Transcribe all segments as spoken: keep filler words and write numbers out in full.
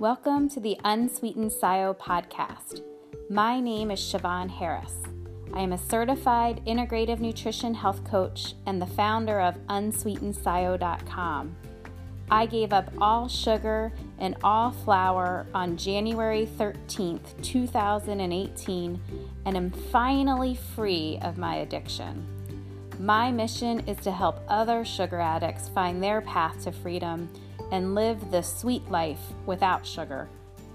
Welcome to the Unsweetened S I O podcast. My name is Siobhan Harris. I am a certified integrative nutrition health coach and the founder of unsweetened S I O dot com. I gave up all sugar and all flour on January thirteenth, two thousand eighteen, and am finally free of my addiction. My mission is to help other sugar addicts find their path to freedom and live the sweet life without sugar.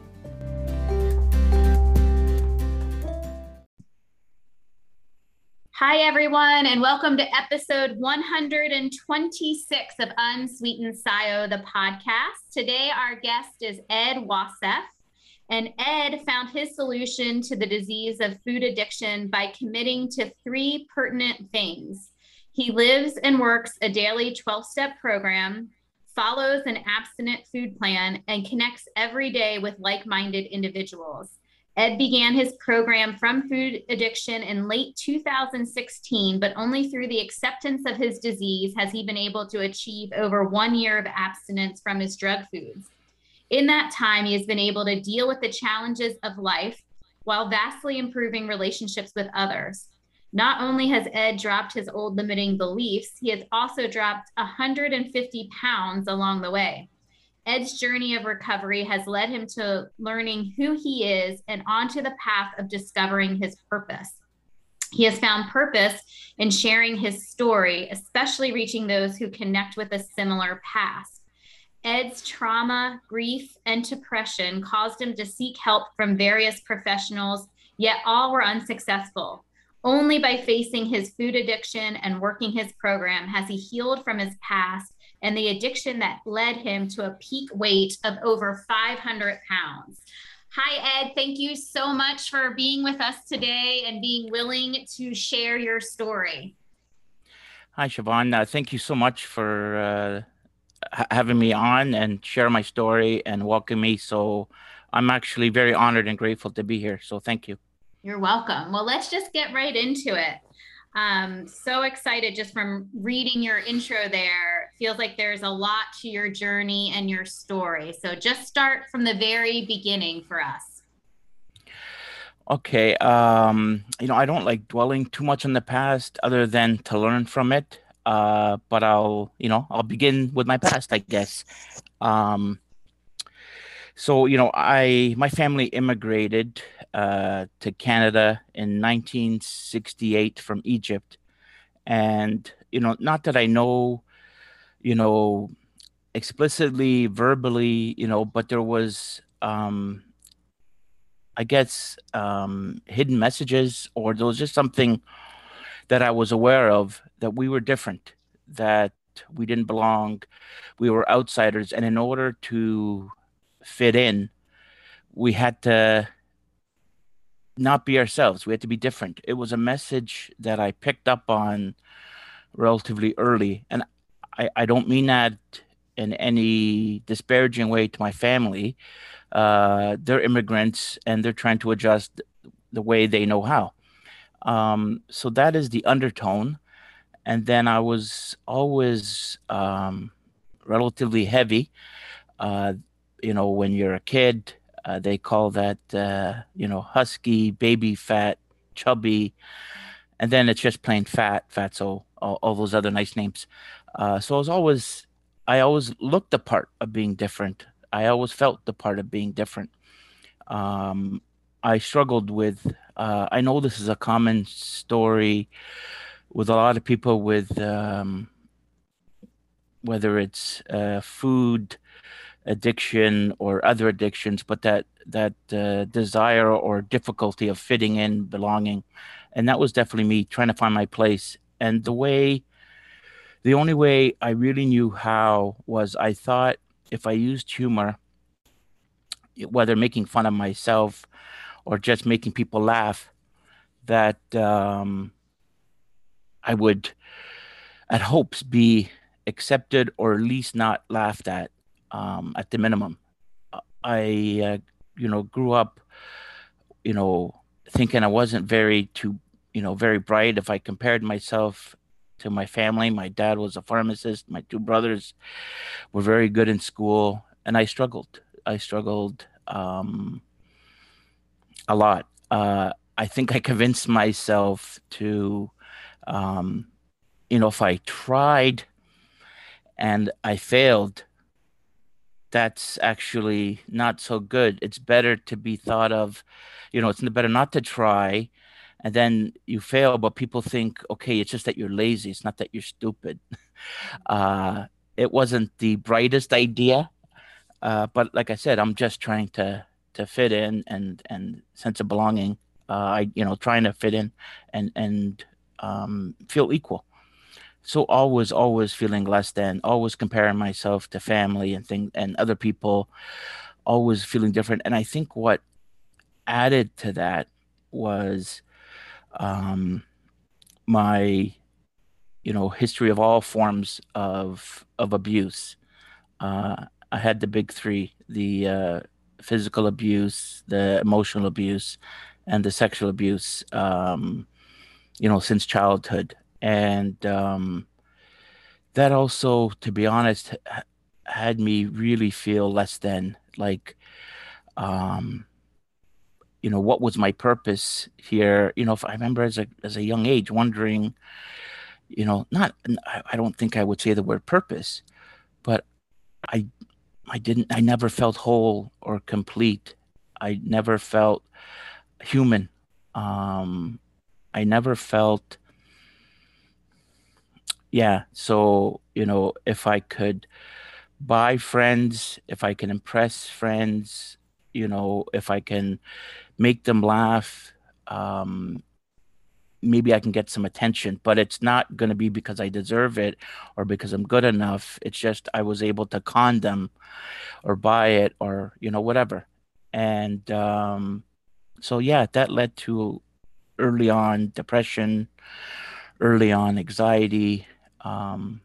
Hi, everyone, and welcome to episode one hundred twenty-six of Unsweetened S I O, the podcast. Today, our guest is Ed Wassef, and Ed found his solution to the disease of food addiction by committing to three pertinent things. He lives and works a daily twelve-step program, follows an abstinent food plan, and connects every day with like-minded individuals. Ed began his program from food addiction in late two thousand sixteen, but only through the acceptance of his disease has he been able to achieve over one year of abstinence from his drug foods. In that time, he has been able to deal with the challenges of life while vastly improving relationships with others. Not only has Ed dropped his old limiting beliefs, he has also dropped one hundred fifty pounds along the way. Ed's journey of recovery has led him to learning who he is and onto the path of discovering his purpose. He has found purpose in sharing his story, especially reaching those who connect with a similar past. Ed's trauma, grief, and depression caused him to seek help from various professionals, yet all were unsuccessful. Only by facing his food addiction and working his program has he healed from his past and the addiction that led him to a peak weight of over five hundred pounds. Hi, Ed. Thank you so much for being with us today and being willing to share your story. Hi, Siobhan. Uh, thank you so much for uh, ha- having me on and share my story and welcome me. So I'm actually very honored and grateful to be here. So thank you. You're welcome. Well, let's just get right into it. Um, so excited just from reading your intro there. Feels like there's a lot to your journey and your story. So just start from the very beginning for us. Okay. Um, you know, I don't like dwelling too much on the past other than to learn from it. Uh, but I'll, you know, I'll begin with my past, I guess. Um, so, you know, I, my family immigrated uh, to Canada in nineteen sixty-eight from Egypt. And, you know, not that I know, you know, explicitly, verbally, you know, but there was, um, I guess, um, hidden messages, or there was just something that I was aware of, that we were different, that we didn't belong, we were outsiders. And in order to fit in, we had to not be ourselves. We had to be different. It was a message that I picked up on relatively early. And I, I don't mean that in any disparaging way to my family. Uh, they're immigrants and they're trying to adjust the way they know how. Um, so that is the undertone. And then I was always um, relatively heavy. Uh, you know, when you're a kid, uh, they call that, uh, you know, husky, baby fat, chubby. And then it's just plain fat, fatso, all, all those other nice names. Uh, so I was always, I always looked the part of being different. I always felt the part of being different. Um, I struggled with, uh, I know this is a common story with a lot of people with, um, whether it's uh, food addiction or other addictions, but that that uh, desire or difficulty of fitting in, belonging. And that was definitely me trying to find my place. And the way, the only way I really knew how was, I thought if I used humor, whether making fun of myself or just making people laugh, that um, I would, at hopes, be accepted or at least not laughed at, um, at the minimum. I, uh, you know, grew up, you know, thinking I wasn't very too, you know, very bright. If I compared myself to my family, my dad was a pharmacist. My two brothers were very good in school, and I struggled. I struggled um, a lot. Uh, I think I convinced myself to, um, you know, if I tried and I failed, that's actually not so good. It's better to be thought of, you know, it's better not to try and then you fail, but people think, okay, it's just that you're lazy. It's not that you're stupid. Uh, it wasn't the brightest idea, uh, but like I said, I'm just trying to to fit in and and sense of belonging. Uh, I, you know, trying to fit in and and um, feel equal. So always, always feeling less than, always comparing myself to family and things and other people, always feeling different. And I think what added to that was um, my, you know, history of all forms of of abuse. Uh, I had the big three: the uh, physical abuse, the emotional abuse, and the sexual abuse. Um, you know, since childhood, and um, that also, to be honest, ha- had me really feel less than. Like, um, you know, what was my purpose here? You know, if I remember as a as a young age, wondering, you know, not, I I don't think I would say the word purpose, but I I didn't, I never felt whole or complete. I never felt human. Um, I never felt, yeah. So, you know, if I could buy friends, if I can impress friends, you know, if I can make them laugh, um, maybe I can get some attention, but it's not going to be because I deserve it or because I'm good enough. It's just I was able to con them or buy it or, you know, whatever. And um, so, yeah, that led to early on depression, early on anxiety, um,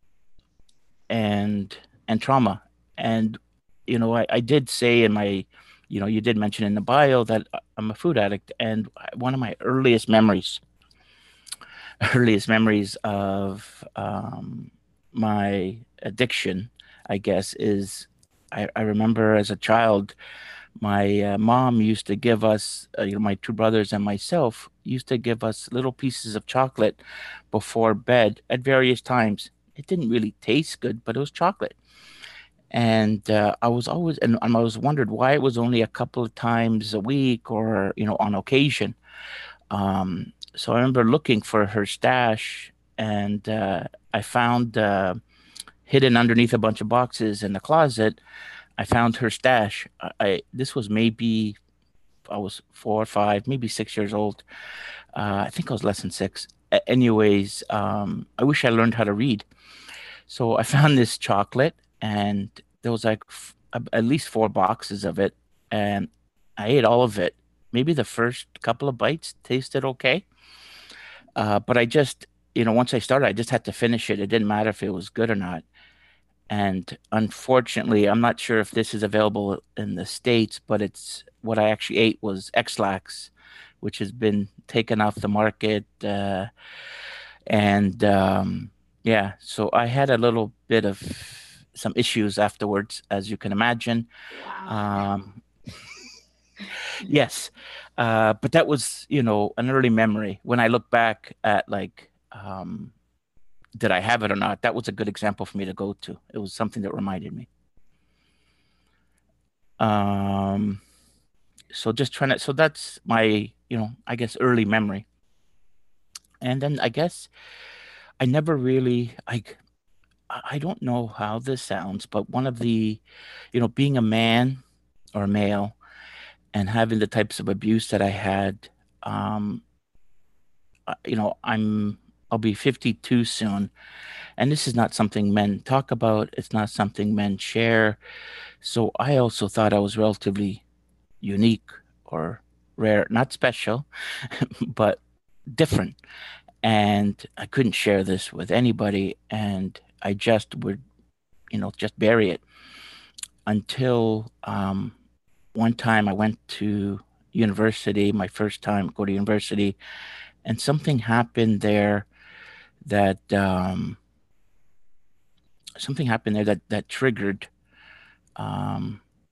and and trauma. And you know, I, I did say in my, you know, you did mention in the bio that I'm a food addict, and one of my earliest memories, earliest memories of um, my addiction, I guess, is I, I remember as a child my uh, mom used to give us, uh, you know, my two brothers and myself used to give us little pieces of chocolate before bed at various times. It didn't really taste good, but it was chocolate. And uh, I was always, and, and I was wondered why it was only a couple of times a week or, you know, on occasion. Um, so I remember looking for her stash and uh, I found uh, hidden underneath a bunch of boxes in the closet. I found her stash. I, I this was maybe I was four or five, maybe six years old. Uh, I think I was less than six. A- anyways, um, I wish I learned how to read. So I found this chocolate, and there was like f- a- at least four boxes of it, and I ate all of it. Maybe the first couple of bites tasted okay, uh, but I just, you know, once I started, I just had to finish it. It didn't matter if it was good or not. And unfortunately, I'm not sure if this is available in the States, but it's what I actually ate was X-Lax, which has been taken off the market. Uh, and um, yeah, so I had a little bit of some issues afterwards, as you can imagine. Wow. Um, yes, uh, but that was, you know, an early memory. When I look back at like, um, did I have it or not? That was a good example for me to go to. It was something that reminded me. Um, so just trying to, so that's my, you know, I guess early memory. And then I guess I never really, I, I don't know how this sounds, but one of the, you know, being a man or a male and having the types of abuse that I had, um, uh, you know, I'm, I'll be fifty-two soon. And this is not something men talk about. It's not something men share. So I also thought I was relatively unique or rare, not special, but different. And I couldn't share this with anybody. And I just would, you know, just bury it until um, one time I went to university, my first time go to university, and something happened there that um, something happened there that that triggered. Um,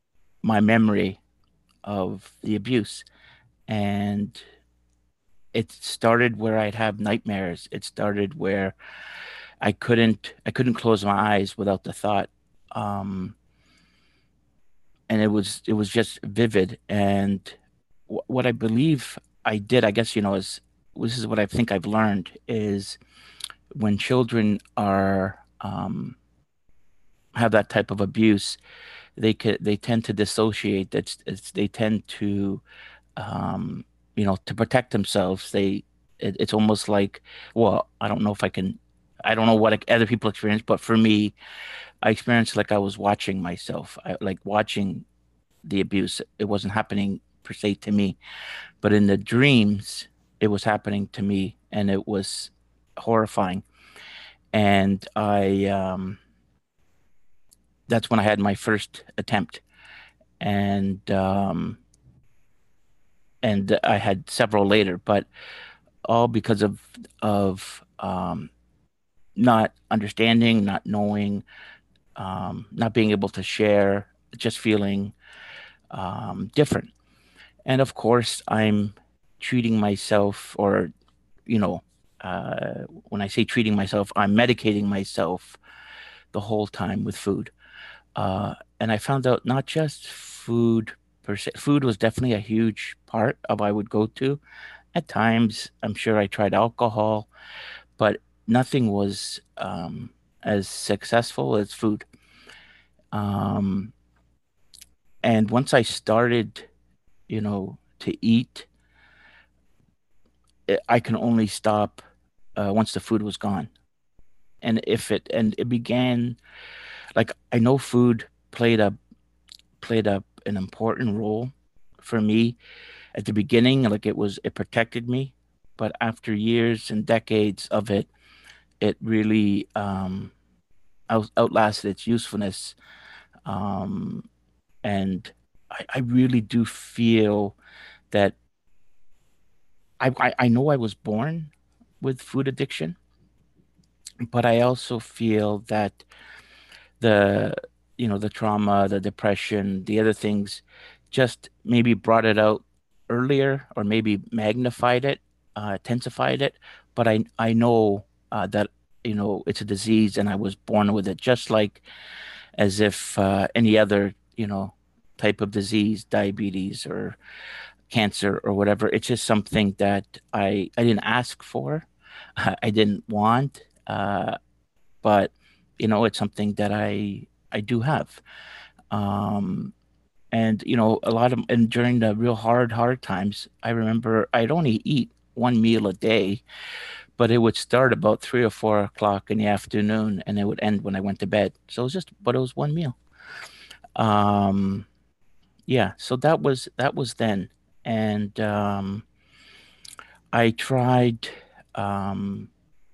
my memory of the abuse. And it started where I'd have nightmares. It started where I couldn't I couldn't close my eyes without the thought. Um, and it was it was just vivid. And wh- what I believe I did, I guess, you know, is this is what I think I've learned is when children are um, have that type of abuse, they could they tend to dissociate. It's, it's they tend to um, you know, to protect themselves. They it, it's almost like, well, I don't know if I can, I don't know what other people experience, but for me, I experienced like I was watching myself, I, like watching the abuse. It wasn't happening per se to me, but in the dreams, it was happening to me, and it was horrifying. And I, um, that's when I had my first attempt, and um, and I had several later, but all because of of um, not understanding, not knowing, um, not being able to share, just feeling um, different. And of course, I'm treating myself, or you know, uh, when I say treating myself, I'm medicating myself the whole time with food. Uh, and I found out not just food per se. Food was definitely a huge part of I would go to. At times, I'm sure I tried alcohol, but nothing was um, as successful as food. Um, and once I started, you know, to eat, it, I can only stop uh, once the food was gone. And if it and it began like I know food played a played a an important role for me at the beginning. Like it was it protected me, but after years and decades of it, it really um, out, outlasted its usefulness. Um, and I, I really do feel that I, I I know I was born with food addiction, but I also feel that the you know the trauma, the depression, the other things, just maybe brought it out earlier, or maybe magnified it, uh, intensified it. But I I know uh, that you know it's a disease, and I was born with it, just like as if uh, any other you know type of disease, diabetes or cancer or whatever. It's just something that I I didn't ask for, I didn't want, uh, but you know it's something that I I do have. Um, and you know a lot of and during the real hard hard times, I remember I'd only eat one meal a day, but it would start about three or four o'clock in the afternoon, and it would end when I went to bed. So it was just, but it was one meal. Um, yeah, so that was that was then, and um, I tried. Um,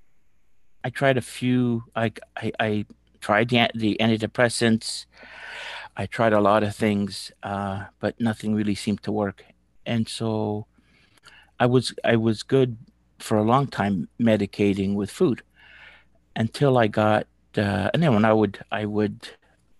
I tried a few. I I, I tried the, the antidepressants. I tried a lot of things, uh, but nothing really seemed to work. And so I was I was good for a long time medicating with food until I got. Uh, and then when I would I would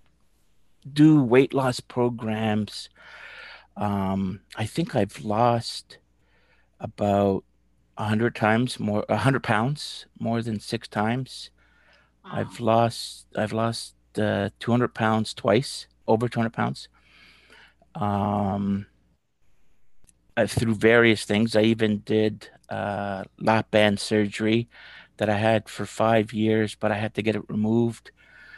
do weight loss programs. Um, I think I've lost about a hundred times more, a hundred pounds more than six times. Wow. I've lost I've lost uh, two hundred pounds twice, over two hundred pounds. Um, uh, through various things. I even did uh, lap band surgery that I had for five years, but I had to get it removed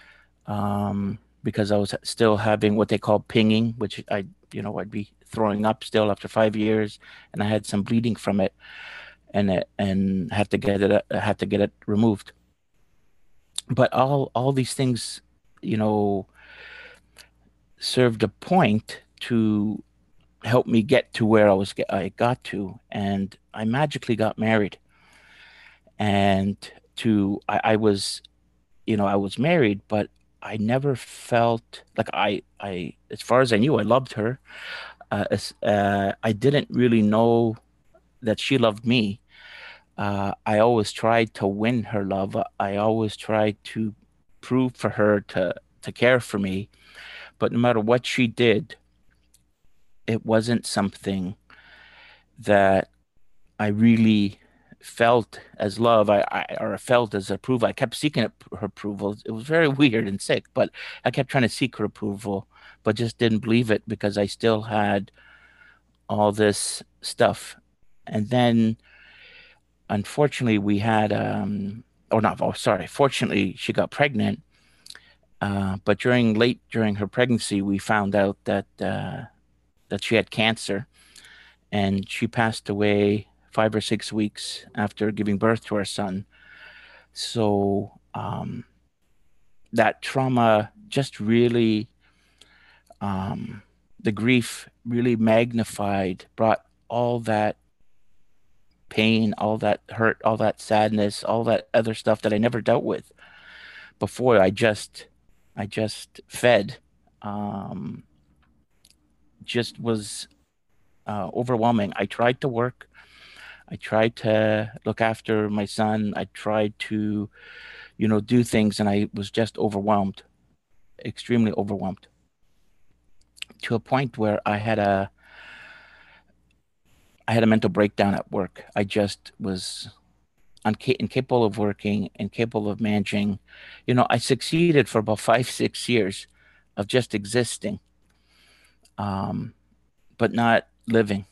um, because I was still having what they call pinging, which I, you know, I'd be throwing up still after five years, and I had some bleeding from it, and it, and had to get it I had to get it removed. But all all these things, you know, served a point to help me get to where I was I got to, and I magically got married. And to I, I was you know I was married, but I never felt like I I as far as I knew, I loved her. Uh, as, uh, I didn't really know that she loved me. Uh, I always tried to win her love. I always tried to prove for her to to care for me. But no matter what she did, it wasn't something that I really felt as love, I, I or felt as approval. I kept seeking her approval. It was very weird and sick, but I kept trying to seek her approval, but just didn't believe it because I still had all this stuff. And then, unfortunately, we had, um, or not, oh, sorry, fortunately, she got pregnant. Uh, but during late during her pregnancy, we found out that uh, that she had cancer, and she passed away five or six weeks after giving birth to our son. So um, that trauma just really, um, the grief really magnified, brought all that pain, all that hurt, all that sadness, all that other stuff that I never dealt with before. I just, I just fed, um, just was uh, overwhelming. I tried to work. I tried to look after my son. I tried to, you know, do things, and I was just overwhelmed, extremely overwhelmed, to a point where I had a, I had a mental breakdown at work. I just was unca- incapable of working, incapable of managing. You know, I succeeded for about five, six years of just existing, um, but not living,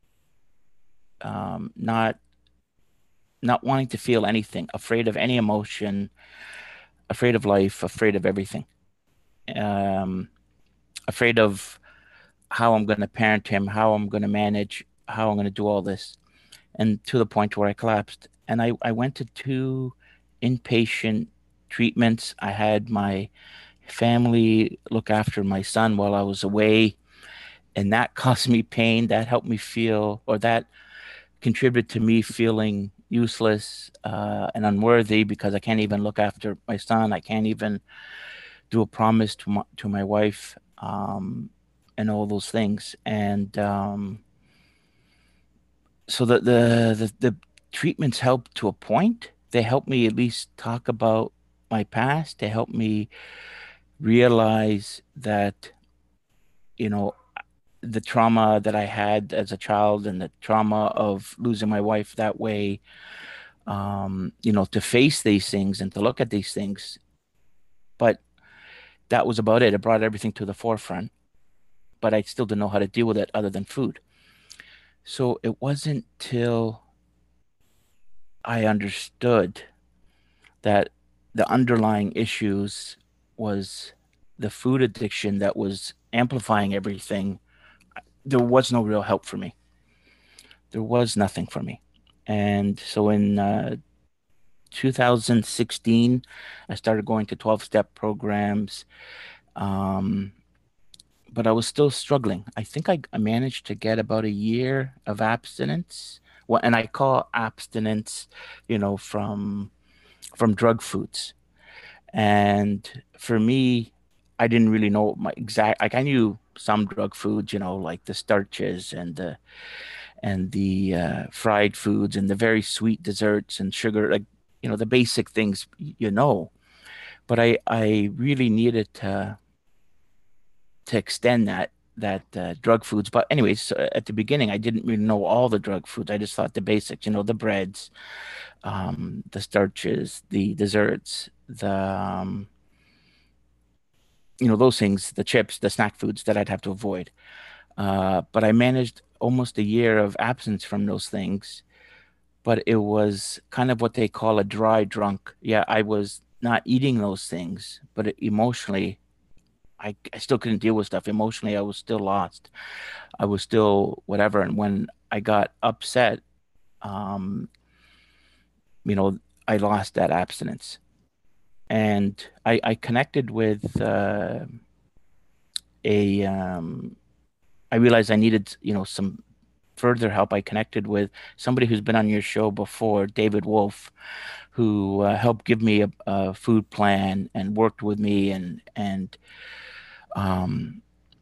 um, not not wanting to feel anything, afraid of any emotion, afraid of life, afraid of everything, um, afraid of how I'm going to parent him, how I'm going to manage, how I'm going to do all this, and to the point where I collapsed. And I, I went to two inpatient treatments. I had my family look after my son while I was away, and that caused me pain. That helped me feel, or that contributed to me feeling useless uh, and unworthy because I can't even look after my son. I can't even do a promise to my, to my wife, um, and all those things. And um, so the, the the the treatments help to a point. They help me at least talk about my past. They help me realize that, you know, the trauma that I had as a child and the trauma of losing my wife that way, um, you know, to face these things and to look at these things. But that was about it. It brought everything to the forefront, but I still didn't know how to deal with it other than food. So it wasn't till I understood that the underlying issues was the food addiction that was amplifying everything. There was no real help for me. There was nothing for me. And so in uh, two thousand sixteen, I started going to twelve step programs. Um, but I was still struggling. I think I, I managed to get about a year of abstinence. Well, and I call abstinence, you know, from from drug foods. And for me, I didn't really know my exact, like I knew some drug foods, you know, like the starches and the and the uh, fried foods and the very sweet desserts and sugar, like, you know, the basic things, you know. But I I really needed to to extend that that uh, drug foods. But anyways, uh, at the beginning, I didn't really know all the drug foods. I just thought the basics, you know, the breads, um, the starches, the desserts, the um, you know, those things, the chips, the snack foods that I'd have to avoid. Uh, but I managed almost a year of absence from those things. But it was kind of what they call a dry drunk. Yeah, I was not eating those things, but it, emotionally, I, I still couldn't deal with stuff. Emotionally, I was still lost. I was still whatever. And when I got upset, um, you know, I lost that abstinence. And I, I connected with uh, a, um, I realized I needed, you know, some further help. I connected with somebody who's been on your show before, David Wolf, who uh, helped give me a, a food plan and worked with me, and and um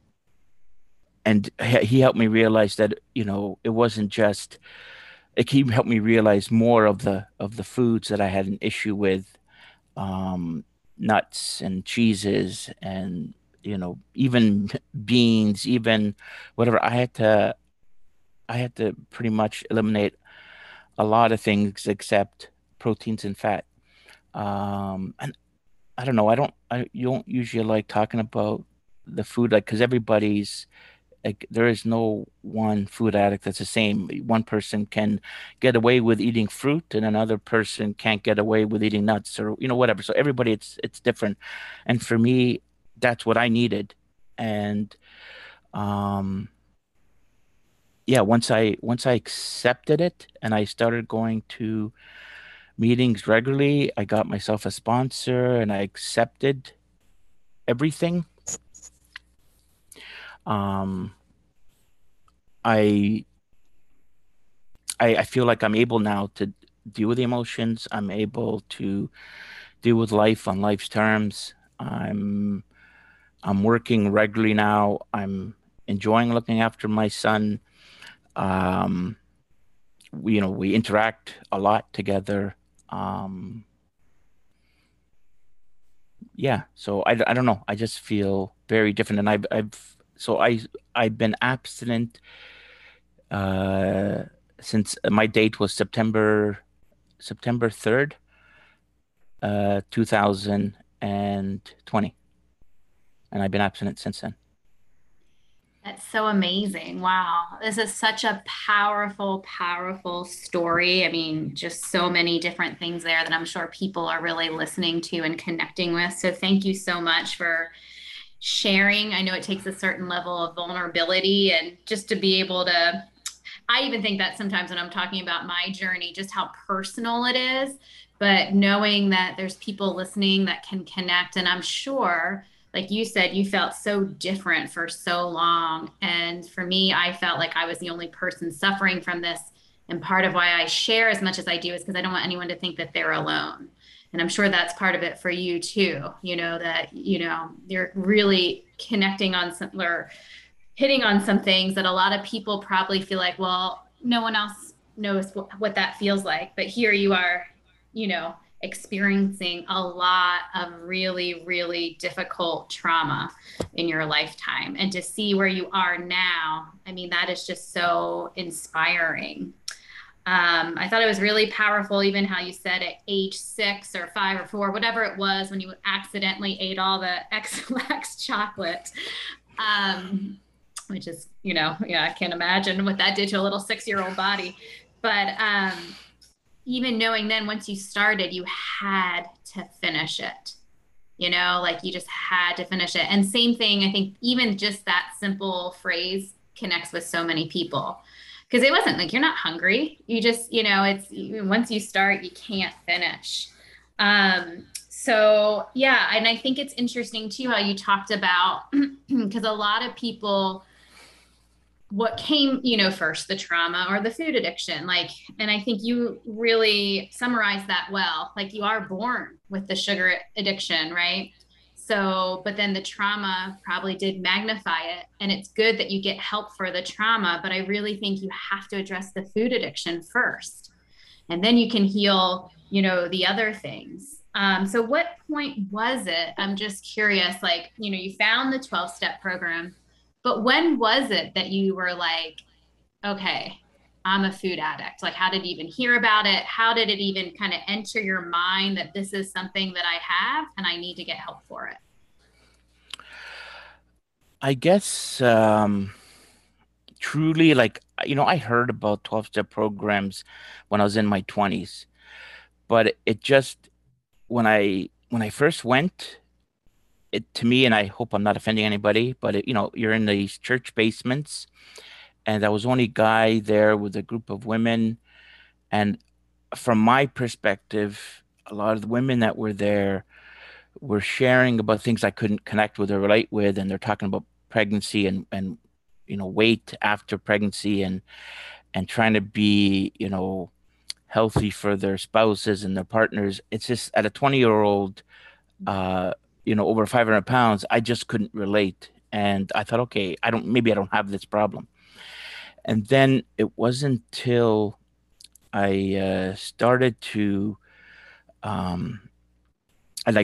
and he helped me realize that, you know, it wasn't just, like, he helped me realize more of the of the foods that I had an issue with, um nuts and cheeses and you know, even beans, even whatever. I had to, I had to pretty much eliminate a lot of things except proteins and fat. Um, and I don't know. I don't. I you don't usually like talking about the food, like, because everybody's like, there is no one food addict that's the same. One person can get away with eating fruit, and another person can't get away with eating nuts, or you know, whatever. So everybody, it's it's different. And for me, that's what I needed. And um, yeah, once I once I accepted it and I started going to meetings regularly, I got myself a sponsor and I accepted everything. Um, I I, I feel like I'm able now to deal with the emotions. I'm able to deal with life on life's terms. I'm I'm working regularly now. I'm enjoying looking after my son. Um, we, you know, we interact a lot together. Um, yeah, so I, I don't know. I just feel very different, and I've I've so I I've been abstinent uh since my date was September September third, uh, two thousand twenty, and I've been abstinent since then. That's so amazing. Wow. This is such a powerful, powerful story. I mean, just so many different things there that I'm sure people are really listening to and connecting with. So thank you so much for sharing. I know it takes a certain level of vulnerability and just to be able to, I even think that sometimes when I'm talking about my journey, just how personal it is, but knowing that there's people listening that can connect. And I'm sure, like you said, you felt so different for so long. And for me, I felt like I was the only person suffering from this. And part of why I share as much as I do is because I don't want anyone to think that they're alone. And I'm sure that's part of it for you too, you know, that, you know, you're really connecting on some, or hitting on some things that a lot of people probably feel like, well, no one else knows what, what that feels like. But here you are, you know, experiencing a lot of really, really difficult trauma in your lifetime. And to see where you are now, I mean, that is just so inspiring. Um, I thought it was really powerful, even how you said at age six or five or four, whatever it was, when you accidentally ate all the X-Lax chocolate. Um, which is, you know, yeah, I can't imagine what that did to a little six-year-old body. But um, even knowing then, once you started, you had to finish it. You know, like you just had to finish it. And same thing, I think even just that simple phrase connects with so many people. Because it wasn't like you're not hungry. You just, you know, it's once you start, you can't finish. Um, so yeah, and I think it's interesting too how you talked about because a lot of people what came, you know, first, the trauma or the food addiction. Like, and I think you really summarized that well. Like, you are born with the sugar addiction, right? So, but then the trauma probably did magnify it. And it's good that you get help for the trauma. But I really think you have to address the food addiction first. And then you can heal, you know, the other things. Um, so, what point was it? I'm just curious, like, you know, you found the twelve step program, but when was it that you were like, okay, I'm a food addict? Like, how did you even hear about it? How did it even kind of enter your mind that this is something that I have and I need to get help for it? I guess um, truly, like, you know, I heard about twelve step programs when I was in my twenties, but it just, when I when I first went, it to me, and I hope I'm not offending anybody, but it, you know, you're in these church basements, and I was only guy there with a group of women, and from my perspective, a lot of the women that were there were sharing about things I couldn't connect with or relate with, and they're talking about pregnancy and and you know, weight after pregnancy, and and trying to be, you know, healthy for their spouses and their partners. It's just at a twenty year old, uh, you know, over five hundred pounds, I just couldn't relate. And I thought, okay, I don't, maybe I don't have this problem. And then it wasn't until I uh, started to, um, I like,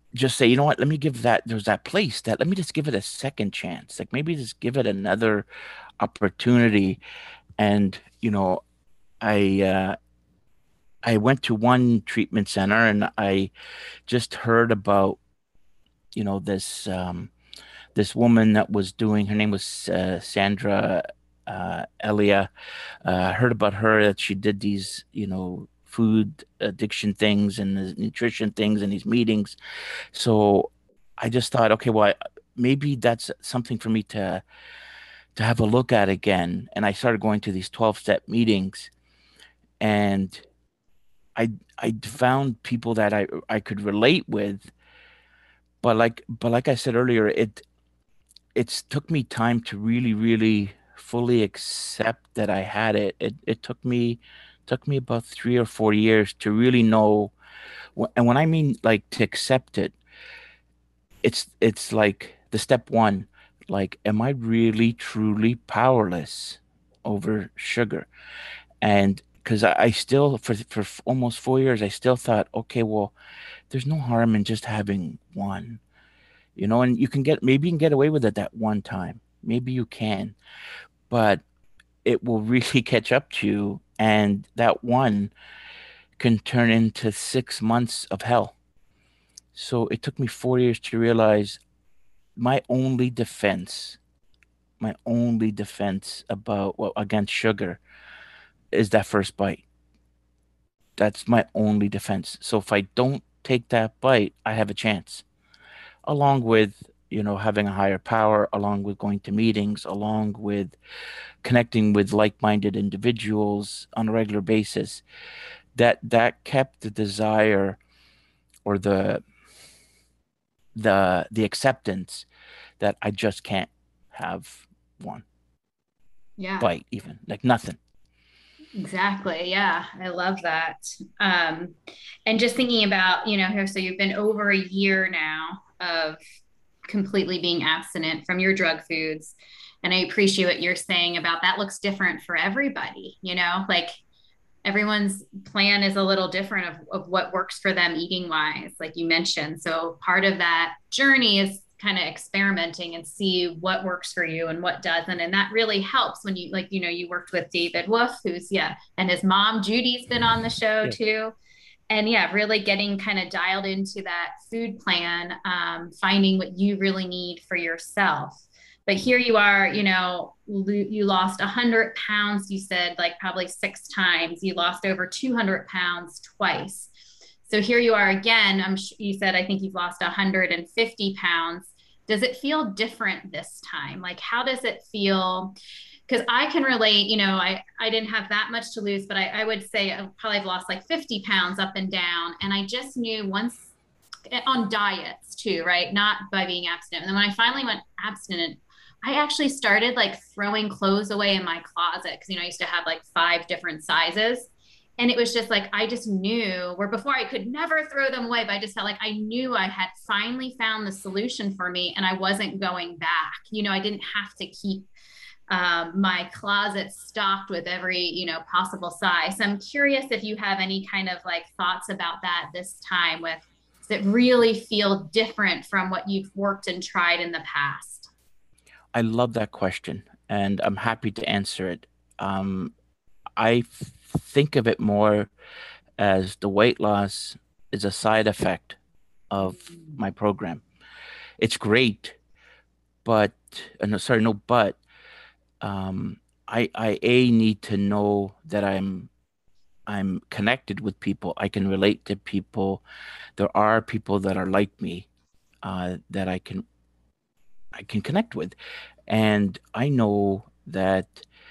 just say, you know what, let me give that, there's that place that, let me just give it a second chance. Like maybe just give it another opportunity. And, you know, I, uh, I went to one treatment center and I just heard about, you know, this, um, this woman that was doing, her name was uh, Sandra uh, Elia. Uh, I heard about her that she did these, you know, food addiction things and the nutrition things and these meetings. So I just thought, okay, well, I, maybe that's something for me to to have a look at again. And I started going to these twelve step meetings, and I I found people that I I could relate with. But like but like I said earlier, it it's took me time to really, really fully accept that I had it. It it took me took me about three or four years to really know. wh- And when I mean like to accept it, it's it's like the step one. Like, am I really truly powerless over sugar? And because I, I still for for f- almost four years, I still thought, okay, well, there's no harm in just having one, you know, and you can get maybe you can get away with it that one time. Maybe you can, but it will really catch up to you, and that one can turn into six months of hell. So it took me four years to realize my only defense, my only defense about, well, against sugar is that first bite. That's my only defense. So if I don't take that bite, I have a chance. Along with, you know, having a higher power, along with going to meetings, along with connecting with like-minded individuals on a regular basis. That that kept the desire or the the the acceptance that I just can't have one Yeah, bite, even like nothing. exactly. Yeah, I love that. Um, and just thinking about, you know, here, so you've been over a year now of completely being abstinent from your drug foods. And I appreciate what you're saying about that looks different for everybody, you know, like everyone's plan is a little different of, of what works for them eating wise, like you mentioned. So part of that journey is kind of experimenting and see what works for you and what doesn't. And that really helps when you, like, you know, you worked with David Wolf, who's, yeah, and his mom, Judy's been on the show Yes. too. And yeah, really getting kind of dialed into that food plan, um, finding what you really need for yourself. But here you are, you know, you lost one hundred pounds, you said, like probably six times. You lost over two hundred pounds twice. So here you are again. I'm you said I think you've lost one hundred fifty pounds. Does it feel different this time? Like how does it feel? Because I can relate, you know, I, I didn't have that much to lose, but I, I would say I probably have lost like fifty pounds up and down. And I just knew once on diets too, right? Not by being abstinent. And then when I finally went abstinent, I actually started like throwing clothes away in my closet because, you know, I used to have like five different sizes. And it was just like, I just knew where before I could never throw them away, but I just felt like I knew I had finally found the solution for me and I wasn't going back. You know, I didn't have to keep um, my closet stocked with every, you know, possible size. So I'm curious if you have any kind of like thoughts about that this time with, does it really feel different from what you've worked and tried in the past? I love that question, and I'm happy to answer it. Um, I f- think of it more as the weight loss is a side effect of my program. It's great, but uh, no, sorry, no, but um, I I a need to know that I'm I'm connected with people. I can relate to people. There are people that are like me, uh, that I can I can connect with, and I know that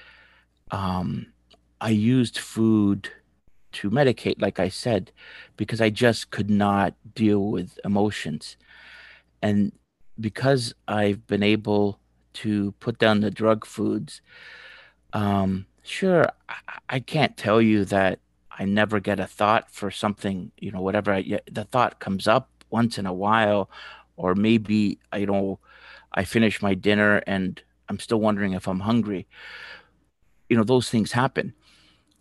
um, I used food to medicate, like I said, because I just could not deal with emotions. And because I've been able to put down the drug foods, um, sure, I, I can't tell you that I never get a thought for something, you know, whatever. I, yeah, the thought comes up once in a while, or maybe I don't, I finish my dinner and I'm still wondering if I'm hungry. You know, those things happen.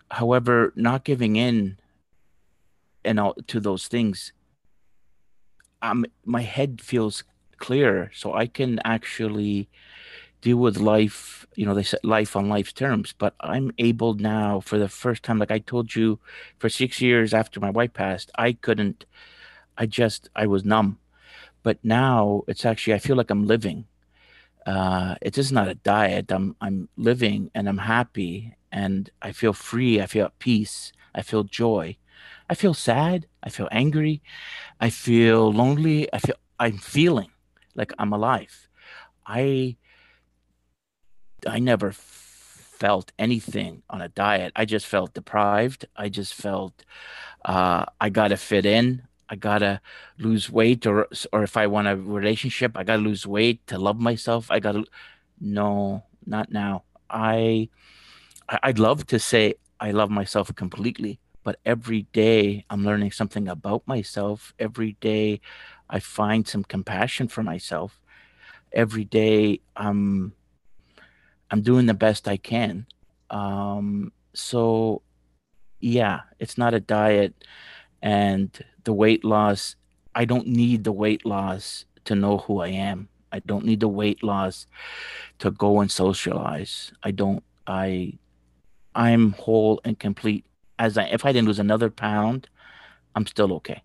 However, not giving in and all to those things, I'm my head feels clearer, so I can actually deal with life. You know, they said life on life's terms, but I'm able now for the first time, like I told you, for six years after my wife passed, I couldn't, I just, I was numb. But now it's actually, I feel like I'm living. Uh, it's just not a diet. I'm, I'm living and I'm happy and I feel free. I feel at peace. I feel joy. I feel sad. I feel angry. I feel lonely. I feel, I'm feeling like I'm alive. I I never felt anything on a diet. I just felt deprived. I just felt uh, I gotta fit in. I gotta lose weight, or or if I want a relationship, I gotta lose weight to love myself. I gotta. No, not now. I I- I'd love to say I love myself completely, but every day I'm learning something about myself. Every day I find some compassion for myself. Every day I'm I'm doing the best I can. Um, so yeah, it's not a diet, and the weight loss, I don't need the weight loss to know who I am. I don't need the weight loss to go and socialize. I don't I I'm whole and complete as I if I didn't lose another pound, I'm still okay.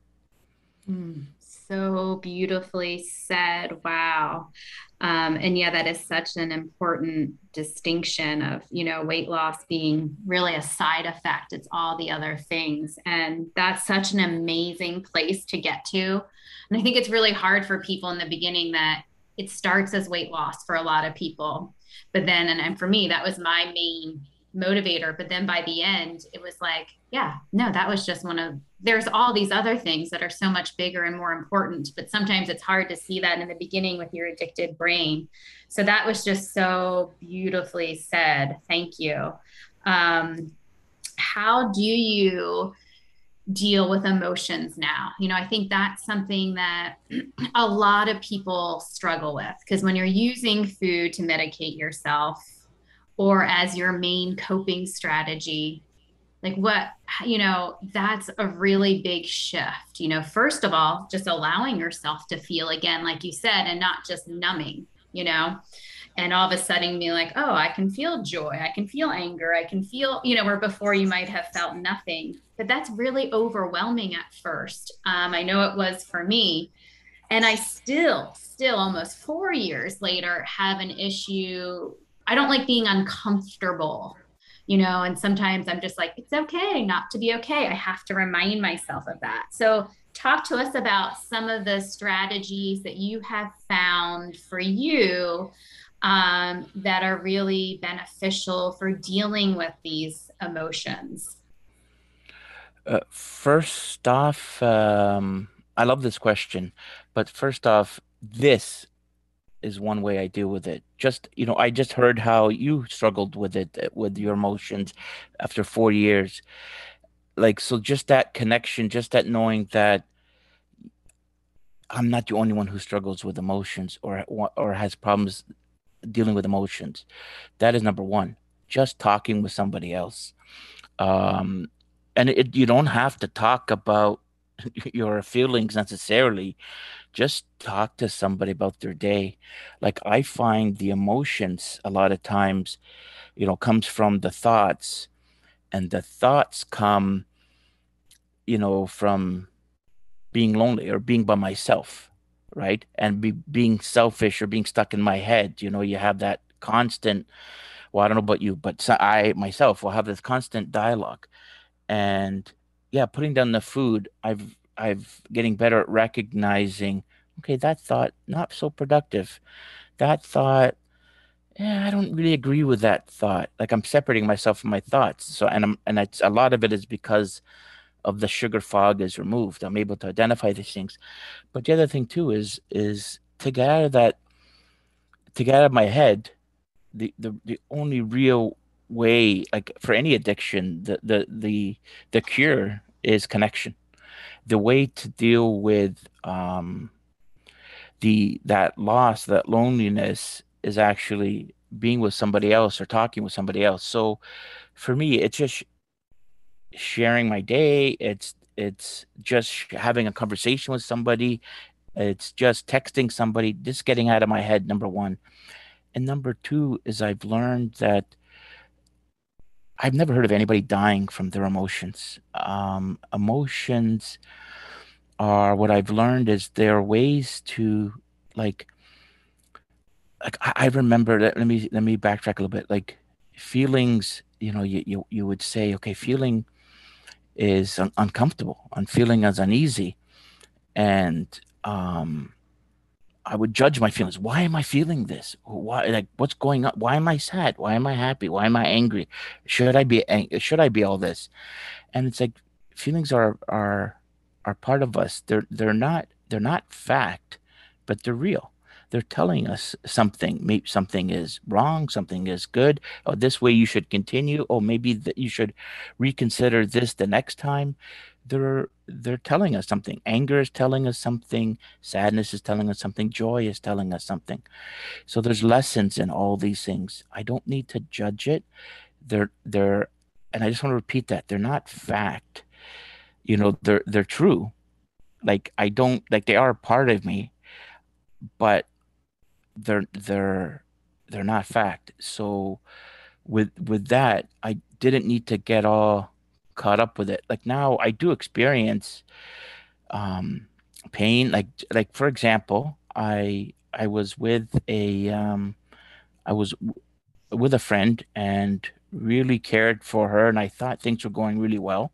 Mm, so beautifully said. Wow. Um, and yeah, that is such an important distinction of, you know, weight loss being really a side effect. It's all the other things. And that's such an amazing place to get to. And I think it's really hard for people in the beginning that it starts as weight loss for a lot of people. But then, and, and for me, that was my main motivator. But then by the end, it was like, yeah, no, that was just one of, there's all these other things that are so much bigger and more important. But sometimes it's hard to see that in the beginning with your addicted brain. So that was just so beautifully said. Thank you. Um, how do you deal with emotions now? You know, I think that's something that a lot of people struggle with because when you're using food to medicate yourself or as your main coping strategy, like what, you know, that's a really big shift. You know, first of all, just allowing yourself to feel again, like you said, and not just numbing, you know, and all of a sudden be like, oh, I can feel joy, I can feel anger, I can feel, you know, where before you might have felt nothing. But that's really overwhelming at first. Um, I know it was for me. And I still, still almost four years later have an issue. I don't like being uncomfortable, you know, and sometimes I'm just like, it's okay not to be okay. I have to remind myself of that. So, talk to us about some of the strategies that you have found for you um, that are really beneficial for dealing with these emotions. Uh, first off, um, I love this question, but first off, this is one way I deal with it. Just, you know, I just heard how you struggled with it, uh, with your emotions after four years. Like, so just that connection, just that knowing that I'm not the only one who struggles with emotions or or has problems dealing with emotions. That is number one. Just talking with somebody else. Um, and it, you don't have to talk about your feelings necessarily. Just talk to somebody about their day. Like I find the emotions a lot of times, you know, comes from the thoughts, and the thoughts come, you know, from being lonely or being by myself, right? And be being selfish or being stuck in my head. You know, you have that constant, well, I don't know about you, but so I myself will have this constant dialogue. And yeah, putting down the food, I've I've getting better at recognizing, okay, that thought not so productive. That thought, yeah, I don't really agree with that thought. Like I'm separating myself from my thoughts. So and I'm and it's a lot of it is because of the sugar fog is removed. I'm able to identify these things. But the other thing too is is to get out of that, to get out of my head, the the, the only real way, like for any addiction, the the the the cure is connection. The way to deal with um the that loss, that loneliness is actually being with somebody else or talking with somebody else. So for me, it's just sharing my day. It's it's just having a conversation with somebody. It's just texting somebody, just getting out of my head, number one. And number two is I've learned that I've never heard of anybody dying from their emotions. Um, emotions are what I've learned is there are ways to like like I, I remember that let me let me backtrack a little bit. Like feelings, you know, you you, you would say, okay, feeling is un- uncomfortable and feeling is uneasy. And um I would judge my feelings. Why am I feeling this? Why, like, what's going on? Why am I sad? Why am I happy? Why am I angry? Should I be ang- should I be all this? And it's like feelings are are are part of us. They're they're not they're not fact, but they're real. They're telling us something. Maybe something is wrong, something is good. Oh, this way you should continue. Oh, maybe that you should reconsider this the next time. They're they're telling us something. Anger is telling us something. Sadness is telling us something. Joy is telling us something. So there's lessons in all these things. I don't need to judge it. They're they're and I just want to repeat that. They're not fact. You know, they're they're true. Like I don't like they are a part of me, but they're they're they're not fact. So with with that, I didn't need to get all caught up with it. Like now I do experience um pain. Like like for example, I I was with a um I was w- with a friend and really cared for her and I thought things were going really well.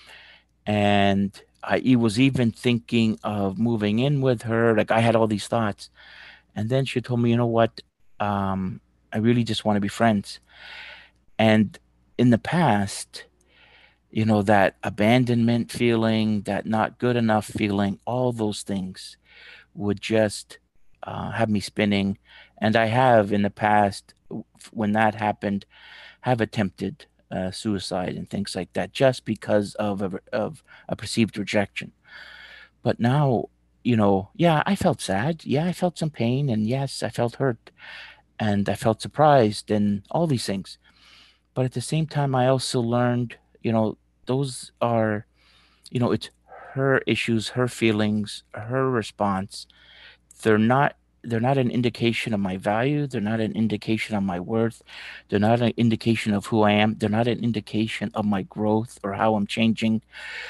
And I he was even thinking of moving in with her. Like I had all these thoughts. And then she told me, you know what? Um, I really just want to be friends. And in the past, you know, that abandonment feeling, that not good enough feeling, all those things would just uh, have me spinning. And I have in the past, w- when that happened, have attempted uh, suicide and things like that, just because of a, of a perceived rejection. But now, you know, yeah, I felt sad. Yeah, I felt some pain, and yes, I felt hurt, and I felt surprised, and all these things. But at the same time, I also learned, you know, those are, you know, it's her issues, her feelings, her response. They're not. They're not an indication of my value. They're not an indication of my worth. They're not an indication of who I am. They're not an indication of my growth or how I'm changing.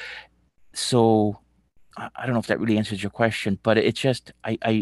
So I I don't know if that really answers your question, but it's just I, I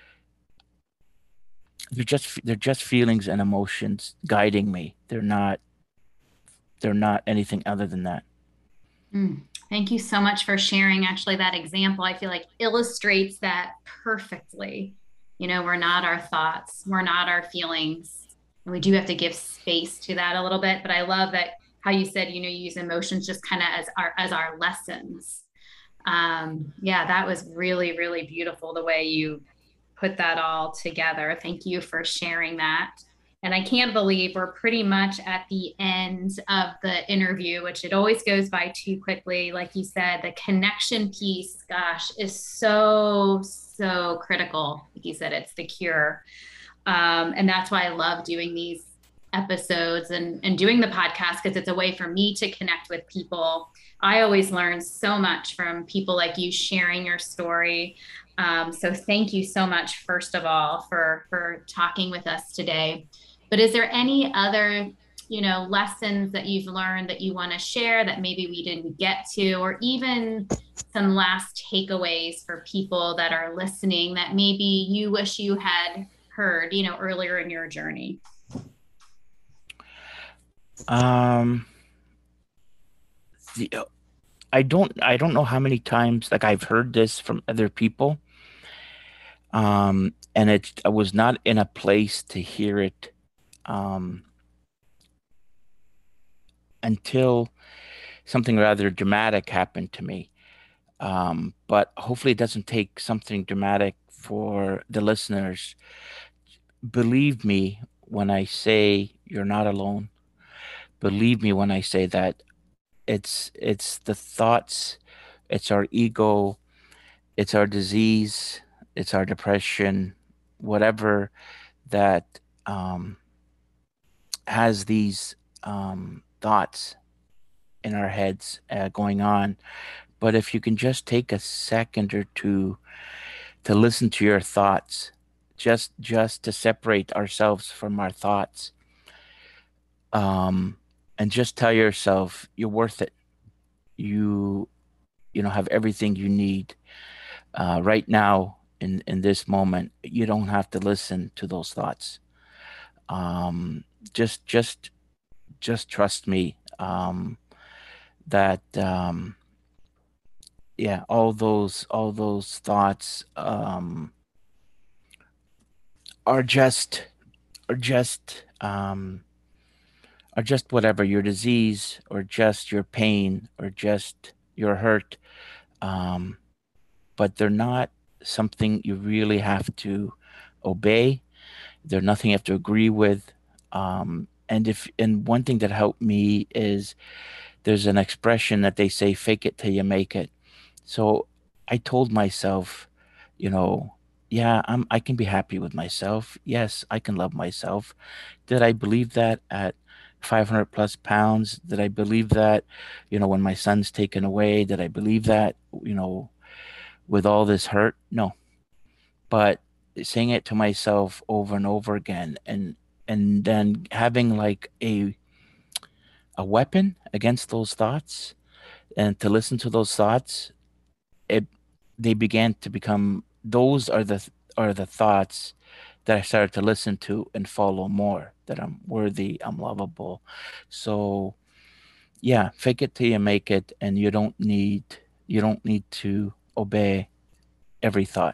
they're just they're just feelings and emotions guiding me. They're not they're not anything other than that. Mm. Thank you so much for sharing. Actually, that example I feel like illustrates that perfectly. You know, we're not our thoughts, we're not our feelings. And we do have to give space to that a little bit. But I love that how you said, you know, you use emotions just kind of as our as our lessons. Um, yeah, that was really, really beautiful the way you put that all together. Thank you for sharing that. And I can't believe we're pretty much at the end of the interview, which it always goes by too quickly. Like you said, the connection piece, gosh, is so, so critical. Like you said, it's the cure. Um, and that's why I love doing these episodes and, and doing the podcast because it's a way for me to connect with people. I always learn so much from people like you sharing your story. Um, so thank you so much, first of all, for for talking with us today. But is there any other, you know, lessons that you've learned that you want to share that maybe we didn't get to, or even some last takeaways for people that are listening that maybe you wish you had heard, you know, earlier in your journey? Um, the, uh, I don't I don't know how many times like I've heard this from other people. Um, and it I was not in a place to hear it um until something rather dramatic happened to me. Um, but hopefully it doesn't take something dramatic for the listeners. Believe me when I say you're not alone. Believe me when I say that it's it's the thoughts, it's our ego, it's our disease, it's our depression, whatever that um, has these um, thoughts in our heads uh, going on. But if you can just take a second or two to listen to your thoughts, just just to separate ourselves from our thoughts, um, and just tell yourself you're worth it. You you know have everything you need uh, right now in in this moment. You don't have to listen to those thoughts. Um, just just just trust me. Um, that um, yeah, all those all those thoughts um, are just are just um, are just whatever your disease or just your pain or just your hurt, um, but they're not something you really have to obey. They're nothing you have to agree with. Um, and if and one thing that helped me is there's an expression that they say, "Fake it till you make it." So I told myself, you know, yeah, I'm I can be happy with myself. Yes, I can love myself. Did I believe that at five hundred plus pounds? Did I believe that, you know, when my son's taken away? Did I believe that, you know, with all this hurt? No. But saying it to myself over and over again, and and then having like a a weapon against those thoughts, and to listen to those thoughts, it they began to become those are the are the thoughts that I started to listen to and follow more, that I'm worthy, I'm lovable. So yeah, fake it till you make it, and you don't need you don't need to obey every thought.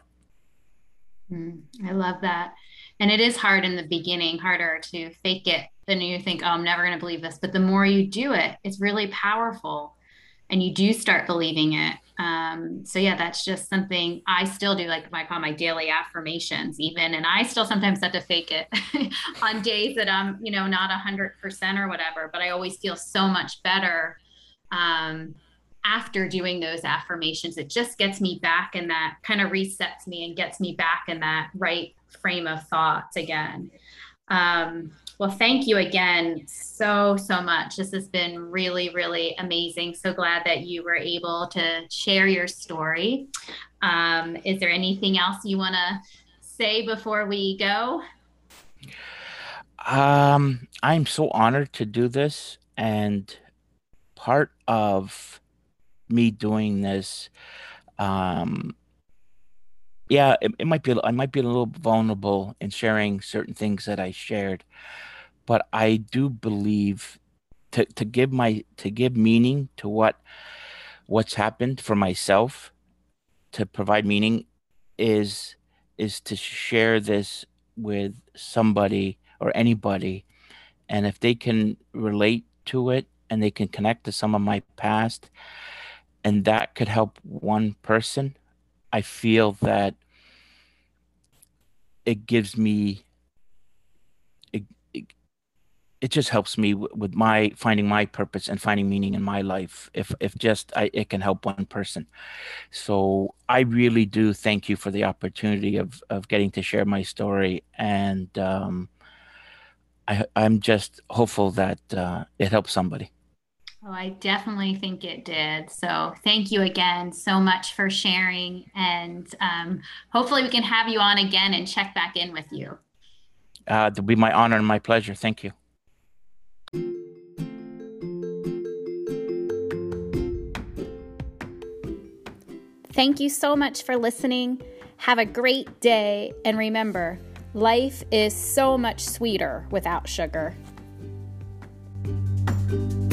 Mm, I love that. And it is hard in the beginning, harder to fake it. Then you think, oh, I'm never going to believe this. But the more you do it, it's really powerful and you do start believing it. Um, so yeah, that's just something I still do, like I call my daily affirmations even. And I still sometimes have to fake it on days that I'm, you know, not a hundred percent or whatever, but I always feel so much better. Um, after doing those affirmations, it just gets me back in that kind of resets me and gets me back in that right frame of thoughts again. Um, well, thank you again so, so much. This has been really, really amazing. So glad that you were able to share your story. Um, is there anything else you want to say before we go? Um, I'm so honored to do this, and part of me doing this, um, yeah, it, it might be I might be a little vulnerable in sharing certain things that I shared, but I do believe to to give my to give meaning to what what's happened for myself, to provide meaning is is to share this with somebody or anybody, and if they can relate to it and they can connect to some of my past, and that could help one person, I feel that it gives me it, it, it just helps me w- with my finding my purpose and finding meaning in my life, if if just I, it can help one person. So I really do thank you for the opportunity of of getting to share my story, and um I, I'm just hopeful that uh, it helps somebody. Oh, I definitely think it did. So thank you again so much for sharing. And um, hopefully we can have you on again and check back in with you. Uh, it'll be my honor and my pleasure. Thank you. Thank you so much for listening. Have a great day. And remember, life is so much sweeter without sugar.